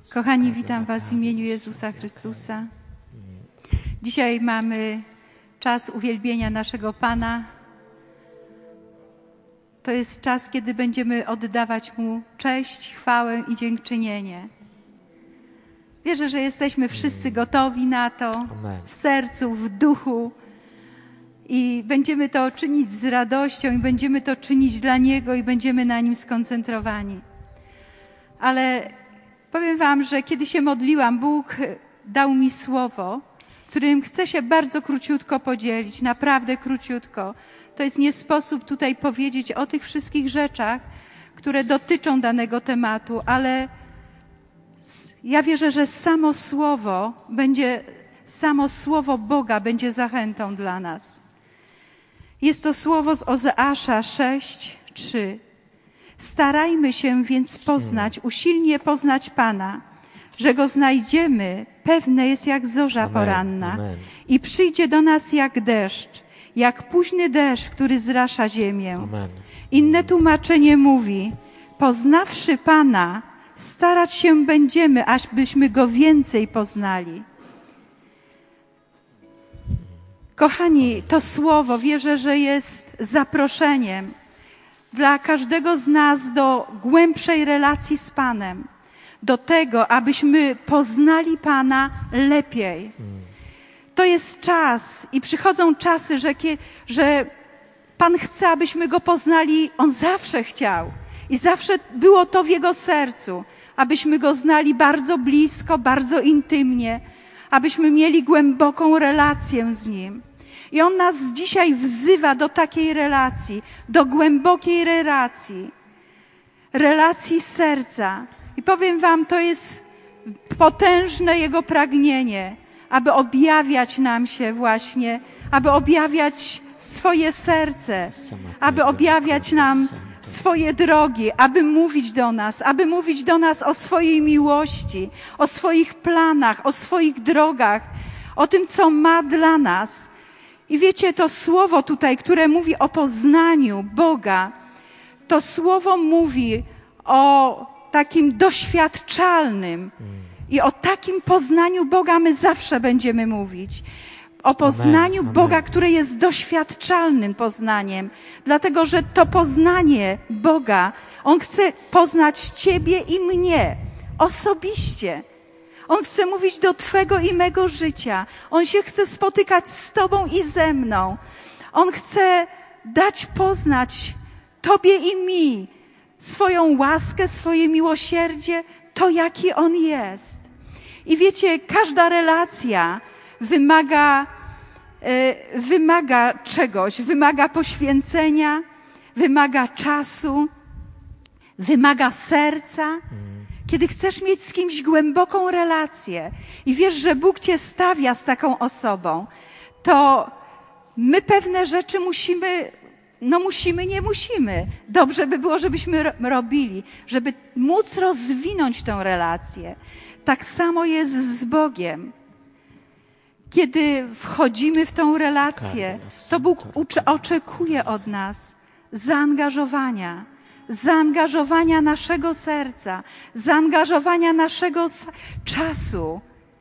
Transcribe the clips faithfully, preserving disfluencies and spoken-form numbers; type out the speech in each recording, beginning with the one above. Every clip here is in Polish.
Kochani, witam Was w imieniu Jezusa Chrystusa. Dzisiaj mamy czas uwielbienia naszego Pana. To jest czas, kiedy będziemy oddawać Mu cześć, chwałę i dziękczynienie. Wierzę, że jesteśmy wszyscy gotowi na to, w sercu, w duchu i będziemy to czynić z radością i będziemy to czynić dla Niego i będziemy na Nim skoncentrowani. Ale powiem Wam, że kiedy się modliłam, Bóg dał mi słowo, którym chcę się bardzo króciutko podzielić, naprawdę króciutko. To jest nie sposób tutaj powiedzieć o tych wszystkich rzeczach, które dotyczą danego tematu, ale ja wierzę, że samo słowo będzie, samo słowo Boga będzie zachętą dla nas. Jest to słowo z Ozeasza sześć, trzy. Starajmy się więc poznać, usilnie poznać Pana, że Go znajdziemy, pewne jest jak zorza Amen, poranna amen. i przyjdzie do nas jak deszcz, jak późny deszcz, który zrasza ziemię. Amen. Inne tłumaczenie mówi, poznawszy Pana, starać się będziemy, ażbyśmy Go więcej poznali. Kochani, to słowo wierzę, że jest zaproszeniem dla każdego z nas do głębszej relacji z Panem, do tego, abyśmy poznali Pana lepiej. To jest czas i przychodzą czasy, że, że Pan chce, abyśmy Go poznali. On zawsze chciał i zawsze było to w Jego sercu, abyśmy Go znali bardzo blisko, bardzo intymnie, abyśmy mieli głęboką relację z Nim. I On nas dzisiaj wzywa do takiej relacji, do głębokiej relacji, relacji serca. I powiem Wam, to jest potężne Jego pragnienie, aby objawiać nam się właśnie, aby objawiać swoje serce, aby objawiać nam swoje drogi, aby mówić do nas, aby mówić do nas o swojej miłości, o swoich planach, o swoich drogach, o tym, co ma dla nas. I wiecie, to słowo tutaj, które mówi o poznaniu Boga, to słowo mówi o takim doświadczalnym i o takim poznaniu Boga my zawsze będziemy mówić. O poznaniu Amen, Boga, amen. które jest doświadczalnym poznaniem. Dlatego, że to poznanie Boga, On chce poznać Ciebie i mnie osobiście. On chce mówić do Twego i mego życia. On się chce spotykać z Tobą i ze mną. On chce dać poznać Tobie i mi swoją łaskę, swoje miłosierdzie, to jaki On jest. I wiecie, każda relacja wymaga, e, wymaga czegoś, wymaga poświęcenia, wymaga czasu, wymaga serca. Kiedy chcesz mieć z kimś głęboką relację i wiesz, że Bóg Cię stawia z taką osobą, to my pewne rzeczy musimy, no musimy, nie musimy. Dobrze by było, żebyśmy ro- robili, żeby móc rozwinąć tę relację. Tak samo jest z Bogiem. Kiedy wchodzimy w tą relację, to Bóg uczy, oczekuje od nas zaangażowania. Zaangażowania naszego serca, zaangażowania naszego czasu.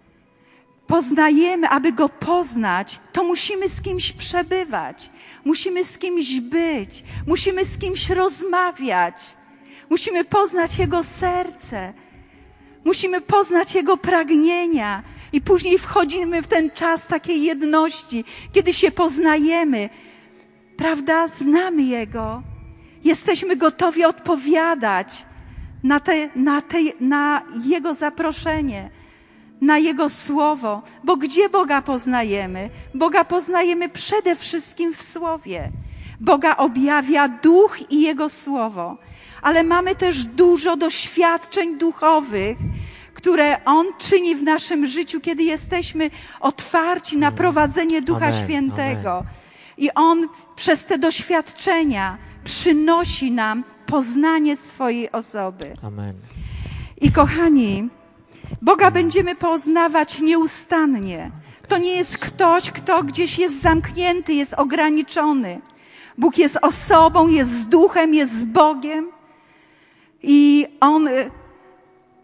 Poznajemy, aby Go poznać, to musimy z kimś przebywać, musimy z kimś być, musimy z kimś rozmawiać, musimy poznać Jego serce, musimy poznać Jego pragnienia i później wchodzimy w ten czas takiej jedności, kiedy się poznajemy, prawda, znamy Jego. Jesteśmy gotowi odpowiadać na, te, na, te, na Jego zaproszenie, na Jego słowo. Bo gdzie Boga poznajemy? Boga poznajemy przede wszystkim w Słowie. Boga objawia Duch i Jego Słowo. Ale mamy też dużo doświadczeń duchowych, które On czyni w naszym życiu, kiedy jesteśmy otwarci na prowadzenie Ducha Amen, Świętego. amen. I On przez te doświadczenia przynosi nam poznanie swojej osoby. Amen. I kochani, Boga będziemy poznawać nieustannie. To nie jest ktoś, kto gdzieś jest zamknięty, jest ograniczony. Bóg jest osobą, jest duchem, jest Bogiem i On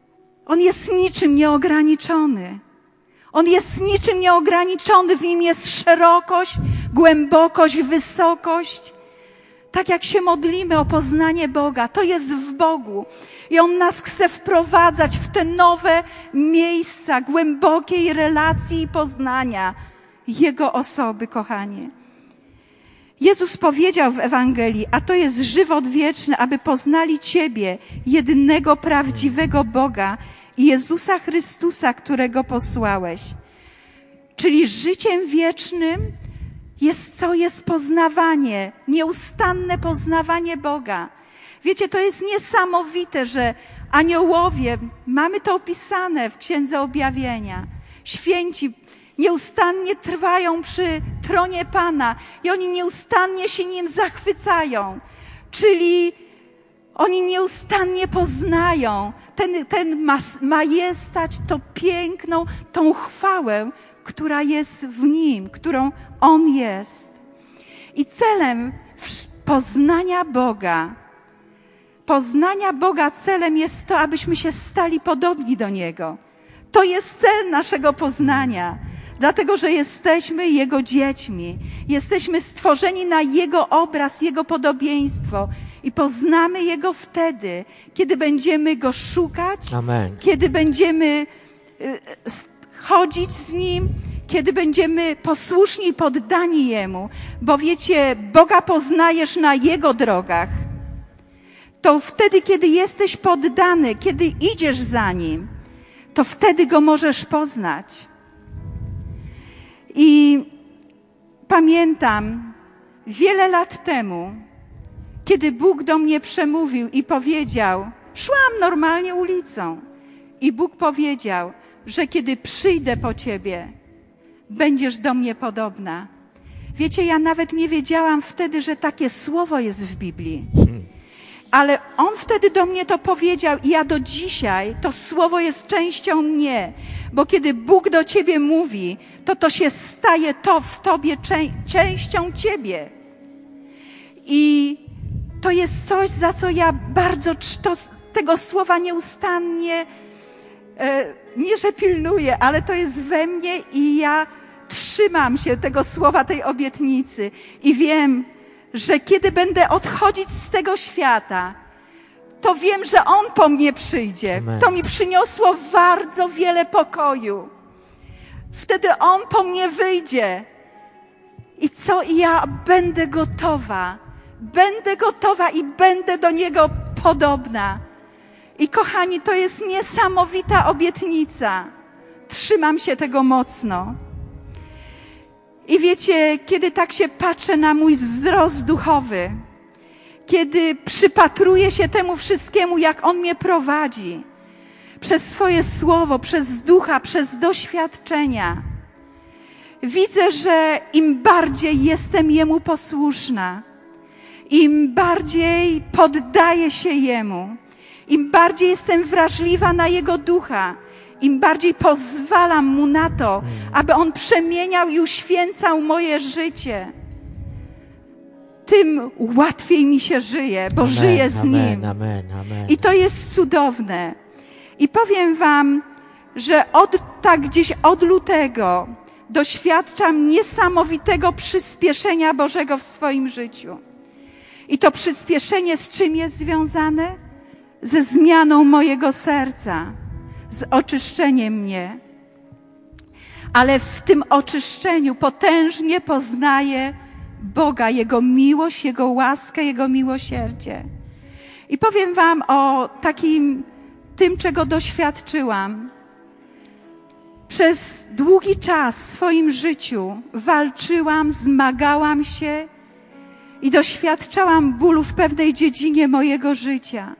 On jest niczym nieograniczony. On jest niczym nieograniczony. W Nim jest szerokość, głębokość, wysokość. Tak jak się modlimy o poznanie Boga, to jest w Bogu. I On nas chce wprowadzać w te nowe miejsca głębokiej relacji i poznania Jego osoby, kochanie. Jezus powiedział w Ewangelii, a to jest żywot wieczny, aby poznali Ciebie, jedynego prawdziwego Boga i Jezusa Chrystusa, którego posłałeś. Czyli życiem wiecznym jest co? Jest poznawanie, nieustanne poznawanie Boga. Wiecie, to jest niesamowite, że aniołowie, mamy to opisane w Księdze Objawienia, święci nieustannie trwają przy tronie Pana i oni nieustannie się Nim zachwycają. Czyli oni nieustannie poznają ten, ten mas, majestat, to piękną, tą chwałę, która jest w Nim, którą On jest. I celem poznania Boga, poznania Boga celem jest to, abyśmy się stali podobni do Niego. To jest cel naszego poznania, dlatego że jesteśmy Jego dziećmi. Jesteśmy stworzeni na Jego obraz, Jego podobieństwo i poznamy Jego wtedy, kiedy będziemy Go szukać, Amen. Kiedy będziemy chodzić z Nim, kiedy będziemy posłuszni i poddani Jemu. Bo wiecie, Boga poznajesz na Jego drogach. To wtedy, kiedy jesteś poddany, kiedy idziesz za Nim, to wtedy Go możesz poznać. I pamiętam wiele lat temu, kiedy Bóg do mnie przemówił i powiedział, szłam normalnie ulicą i Bóg powiedział, że kiedy przyjdę po Ciebie, będziesz do mnie podobna. Wiecie, ja nawet nie wiedziałam wtedy, że takie słowo jest w Biblii. Ale On wtedy do mnie to powiedział i ja do dzisiaj, to słowo jest częścią mnie. Bo kiedy Bóg do Ciebie mówi, to to się staje to w Tobie czę- częścią Ciebie. I to jest coś, za co ja bardzo to, tego słowa nieustannie, e, nie że pilnuję, ale to jest we mnie i ja trzymam się tego słowa, tej obietnicy. I wiem, że kiedy będę odchodzić z tego świata, to wiem, że On po mnie przyjdzie. Amen. To mi przyniosło bardzo wiele pokoju. Wtedy On po mnie wyjdzie. I co? I ja będę gotowa. Będę gotowa i będę do Niego podobna. I kochani, to jest niesamowita obietnica. Trzymam się tego mocno. I wiecie, kiedy tak się patrzę na mój wzrost duchowy, kiedy przypatruję się temu wszystkiemu, jak On mnie prowadzi, przez swoje słowo, przez ducha, przez doświadczenia, widzę, że im bardziej jestem Jemu posłuszna, im bardziej poddaję się Jemu, im bardziej jestem wrażliwa na Jego ducha, im bardziej pozwalam Mu na to, aby On przemieniał i uświęcał moje życie, tym łatwiej mi się żyje, bo Amen, żyję z amen, Nim. Amen, amen. I to jest cudowne. I powiem wam, że od, tak gdzieś od lutego doświadczam niesamowitego przyspieszenia Bożego w swoim życiu. I to przyspieszenie z czym jest związane? Ze zmianą mojego serca, z oczyszczeniem mnie. Ale w tym oczyszczeniu potężnie poznaję Boga, Jego miłość, Jego łaskę, Jego miłosierdzie. I powiem wam o takim, tym, czego doświadczyłam. Przez długi czas w swoim życiu walczyłam, zmagałam się i doświadczałam bólu w pewnej dziedzinie mojego życia.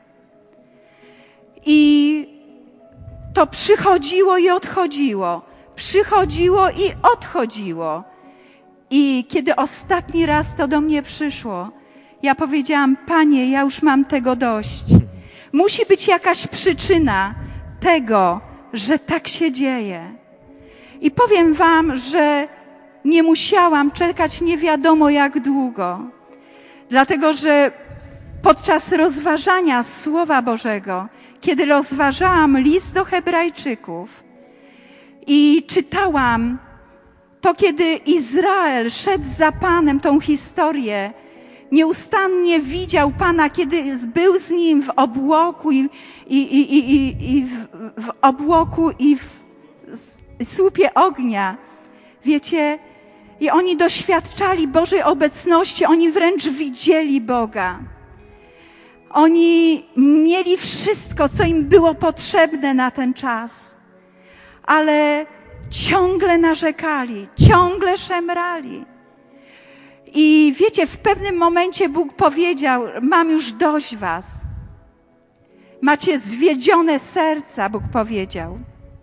I to przychodziło i odchodziło, przychodziło i odchodziło. I kiedy ostatni raz to do mnie przyszło, ja powiedziałam, Panie, ja już mam tego dość. Musi być jakaś przyczyna tego, że tak się dzieje. I powiem wam, że nie musiałam czekać nie wiadomo jak długo. Dlatego, że podczas rozważania Słowa Bożego, kiedy rozważałam list do Hebrajczyków i czytałam to, kiedy Izrael szedł za Panem, tą historię, nieustannie widział Pana, kiedy był z Nim w obłoku i, i, i, i, i w, w obłoku i w słupie ognia. Wiecie, i oni doświadczali Bożej obecności, oni wręcz widzieli Boga. Oni mieli wszystko, co im było potrzebne na ten czas, ale ciągle narzekali, ciągle szemrali. I wiecie, w pewnym momencie Bóg powiedział: mam już dość was. Macie zwiedzione serca, Bóg powiedział.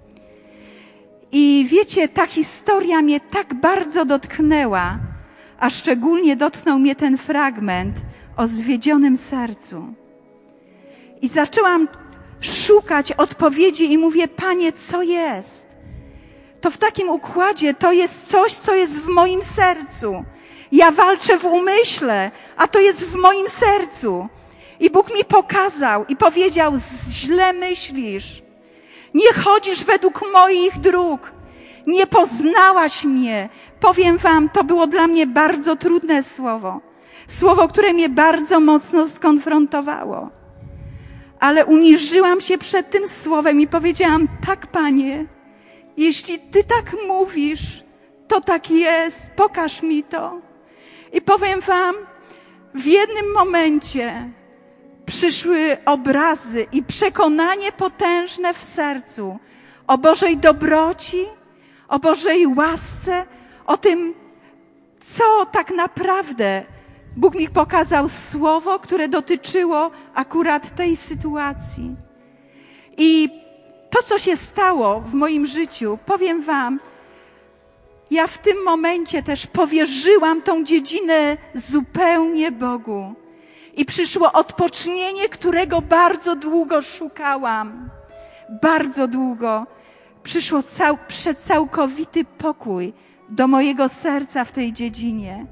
I wiecie, ta historia mnie tak bardzo dotknęła, a szczególnie dotknął mnie ten fragment o zwiedzionym sercu. I zaczęłam szukać odpowiedzi i mówię: Panie, co jest? To w takim układzie to jest coś, co jest w moim sercu. Ja walczę w umyśle, a to jest w moim sercu. I Bóg mi pokazał i powiedział: źle myślisz. Nie chodzisz według moich dróg. Nie poznałaś mnie. Powiem wam, to było dla mnie bardzo trudne słowo. Słowo, które mnie bardzo mocno skonfrontowało. Ale uniżyłam się przed tym słowem i powiedziałam: tak, Panie, jeśli Ty tak mówisz, to tak jest. Pokaż mi to. I powiem wam, w jednym momencie przyszły obrazy i przekonanie potężne w sercu o Bożej dobroci, o Bożej łasce, o tym, co tak naprawdę Bóg mi pokazał słowo, które dotyczyło akurat tej sytuacji. I to, co się stało w moim życiu, powiem wam, ja w tym momencie też powierzyłam tą dziedzinę zupełnie Bogu. I przyszło odpocznienie, którego bardzo długo szukałam. Bardzo długo. Przyszło cał, całkowity pokój do mojego serca w tej dziedzinie.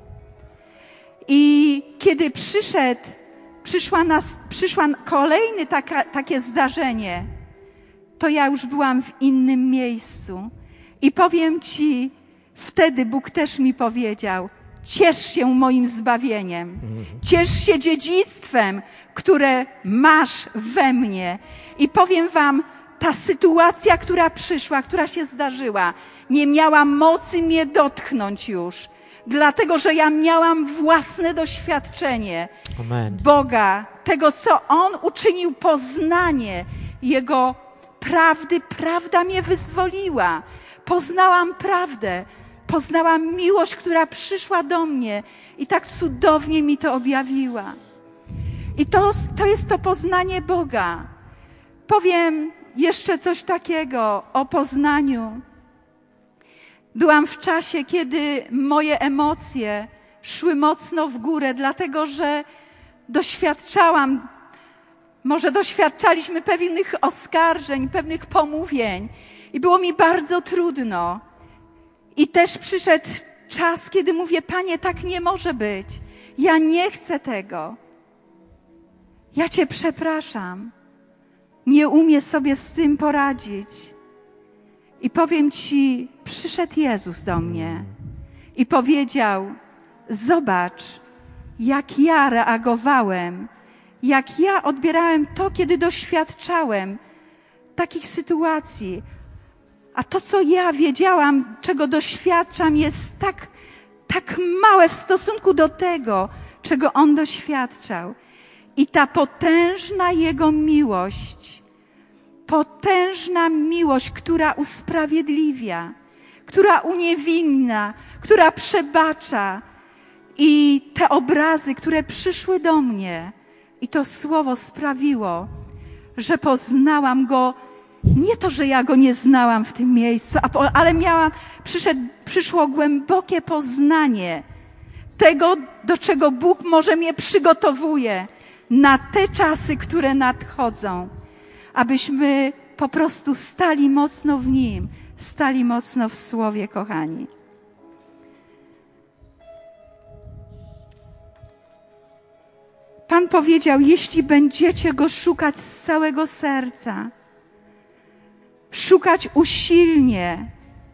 I kiedy przyszedł, przyszła, nas, przyszła kolejne taka, takie zdarzenie, to ja już byłam w innym miejscu. I powiem ci, wtedy Bóg też mi powiedział: ciesz się moim zbawieniem. Ciesz się dziedzictwem, które masz we mnie. I powiem wam, ta sytuacja, która przyszła, która się zdarzyła, nie miała mocy mnie dotknąć już. Dlatego, że ja miałam własne doświadczenie Amen. Boga, tego, co On uczynił, poznanie Jego prawdy. Prawda mnie wyzwoliła. Poznałam prawdę. Poznałam miłość, która przyszła do mnie i tak cudownie mi to objawiła. I to, to jest to poznanie Boga. Powiem jeszcze coś takiego o poznaniu. Byłam w czasie, kiedy moje emocje szły mocno w górę, dlatego że doświadczałam, może doświadczaliśmy pewnych oskarżeń, pewnych pomówień i było mi bardzo trudno. I też przyszedł czas, kiedy mówię: Panie, tak nie może być. Ja nie chcę tego. Ja Cię przepraszam. Nie umiem sobie z tym poradzić. I powiem Ci, przyszedł Jezus do mnie i powiedział: zobacz, jak ja reagowałem, jak ja odbierałem to, kiedy doświadczałem takich sytuacji. A to, co ja wiedziałam, czego doświadczam, jest tak, tak małe w stosunku do tego, czego On doświadczał. I ta potężna Jego miłość, potężna miłość, która usprawiedliwia, która uniewinnia, która przebacza. I te obrazy, które przyszły do mnie, i to słowo sprawiło, że poznałam Go. Nie to, że ja Go nie znałam w tym miejscu, ale miałam, przyszedł, przyszło głębokie poznanie tego, do czego Bóg może mnie przygotowuje na te czasy, które nadchodzą, abyśmy po prostu stali mocno w Nim, stali mocno w Słowie, kochani. Pan powiedział, jeśli będziecie Go szukać z całego serca, szukać usilnie,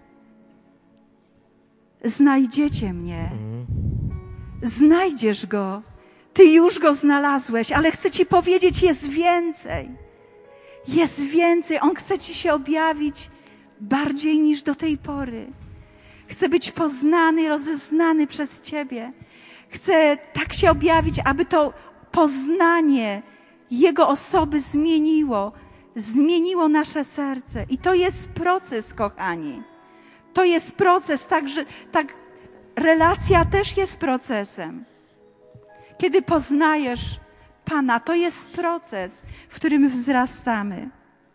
znajdziecie mnie. Znajdziesz Go. Ty już Go znalazłeś, ale chcę Ci powiedzieć, jest więcej. Jest więcej. On chce Ci się objawić bardziej niż do tej pory. Chce być poznany, rozeznany przez Ciebie. Chce tak się objawić, aby to poznanie Jego osoby zmieniło. Zmieniło nasze serce. I to jest proces, kochani. To jest proces, także tak, relacja też jest procesem. Kiedy poznajesz Pana, to jest proces, w którym wzrastamy.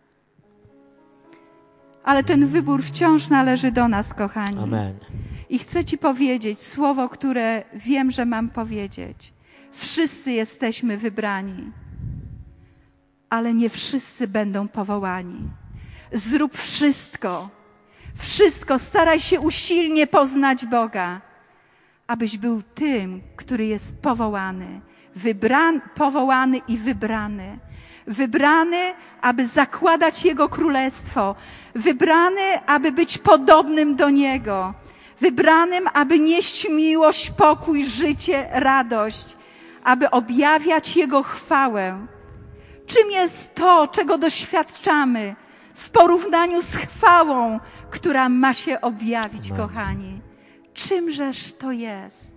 Ale ten wybór wciąż należy do nas, kochani. Amen. I chcę Ci powiedzieć słowo, które wiem, że mam powiedzieć. Wszyscy jesteśmy wybrani, ale nie wszyscy będą powołani. Zrób wszystko, wszystko, staraj się usilnie poznać Boga, abyś był tym, który jest powołany, wybran, powołany i wybrany. Wybrany, aby zakładać Jego królestwo. Wybrany, aby być podobnym do Niego. Wybranym, aby nieść miłość, pokój, życie, radość. Aby objawiać Jego chwałę. Czym jest to, czego doświadczamy w porównaniu z chwałą, która ma się objawić, Amen. Kochani? Czymżeż to jest?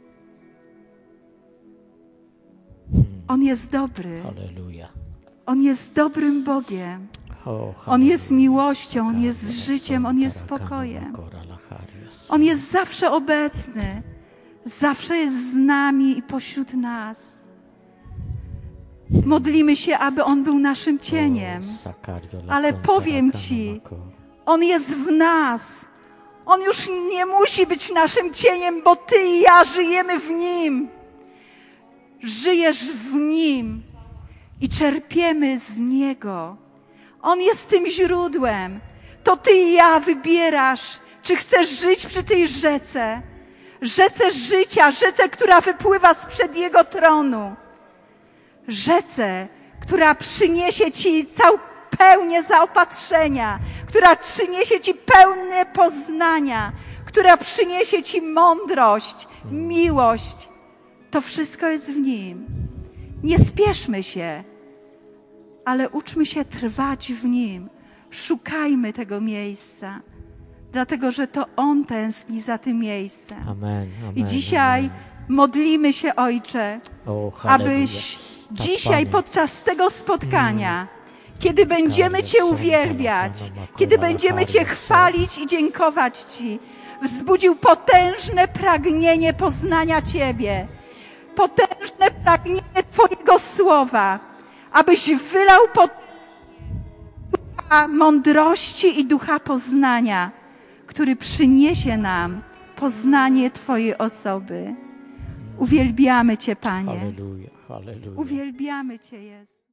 On jest dobry. Halleluja. On jest dobrym Bogiem. O, On jest halleluja. miłością, On jest życiem, On jest spokojem. On jest zawsze obecny. Zawsze jest z nami i pośród nas. Modlimy się, aby On był naszym cieniem. Ale powiem Ci, On jest w nas. On już nie musi być naszym cieniem, bo Ty i ja żyjemy w Nim. Żyjesz w Nim i czerpiemy z Niego. On jest tym źródłem. To Ty i ja wybierasz, czy chcesz żyć przy tej rzece. Rzece życia, rzece, która wypływa sprzed Jego tronu. Rzece, która przyniesie Ci całą pełnię zaopatrzenia, która przyniesie Ci pełne poznania, która przyniesie Ci mądrość, miłość. To wszystko jest w Nim. Nie spieszmy się, ale uczmy się trwać w Nim. Szukajmy tego miejsca, dlatego że to On tęskni za tym miejscem. Amen, amen, I dzisiaj amen. modlimy się, Ojcze, O, halleluja. abyś Tak, dzisiaj Panie. podczas tego spotkania, kiedy będziemy Cię uwielbiać, kiedy będziemy Cię chwalić i dziękować Ci, wzbudził potężne pragnienie poznania Ciebie, potężne pragnienie Twojego słowa, abyś wylał pod ducha mądrości i ducha poznania, który przyniesie nam poznanie Twojej osoby. Uwielbiamy Cię, Panie. Halleluja, halleluja. Uwielbiamy Cię, Jezu.